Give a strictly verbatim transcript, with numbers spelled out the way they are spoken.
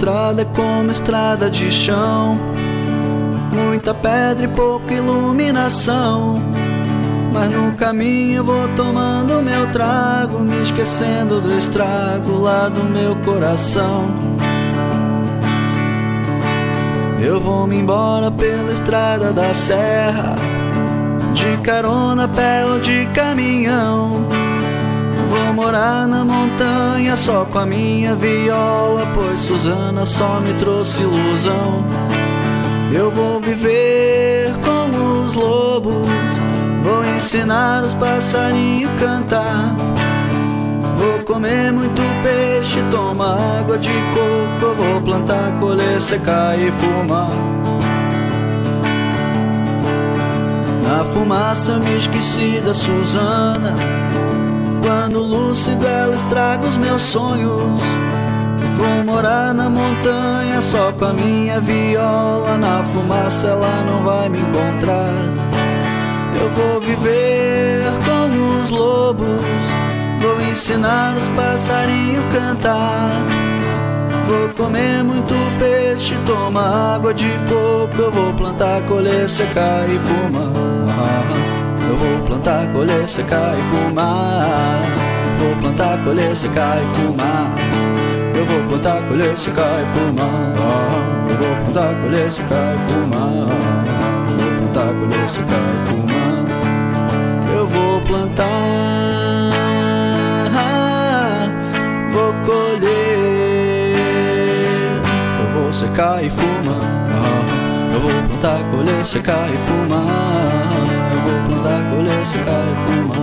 estrada é como estrada de chão, muita pedra e pouca iluminação. Mas no caminho eu vou tomando meu trago, me esquecendo do estrago lá do meu coração. Eu vou-me embora pela estrada da serra, de carona, pé ou de caminhão. Vou morar na montanha só com a minha viola, pois Susana só me trouxe ilusão. Eu vou viver com os lobos, vou ensinar os passarinhos a cantar. Vou comer muito peixe, tomar água de coco. Eu vou plantar, colher, secar e fumar. Na fumaça eu me esqueci da Susana, quando lúcido ela estraga os meus sonhos. Vou morar na montanha só com a minha viola, na fumaça ela não vai me encontrar. Eu vou viver com os lobos, vou ensinar os passarinhos a cantar. Vou comer muito peixe, tomar água de coco. Eu vou plantar, colher, secar e fumar. Eu vou plantar, colher, secar e fumar. Vou plantar, colher, secar e fumar. Eu vou plantar, colher, secar e fumar. Eu vou plantar, colher, secar e fumar. Eu vou plantar, colher, secar e fumar. Eu vou plantar, vou colher, eu vou secar e fumar. Eu vou plantar, colher, secar e fumar. Eu vou plantar, colher, secar e fumar.